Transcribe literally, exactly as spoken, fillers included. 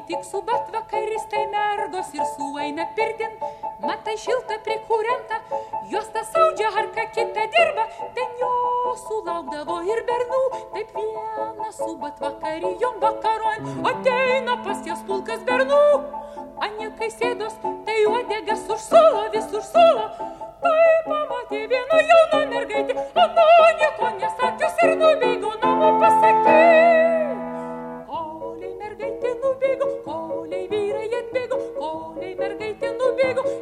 tik su batvakaris tai mergos ir sueina pirtin, matai šilta prikūrenta, jos tas audžia ar ką kitą dirba, ten jo sulaukdavo ir bernų, taip viena su batvakarijom vakaron, ateina pas jas pulkas bernų, anikai sėdos, tai uodegas užsulo, vis užsulo, tai pamatė viena jauna mergaitė, ana nieko nesakius ir nubėgo namo pasakė. Koliai mergaitė nubėgo, koliai vyrai atbėgo, koliai mergaitė nubėgo,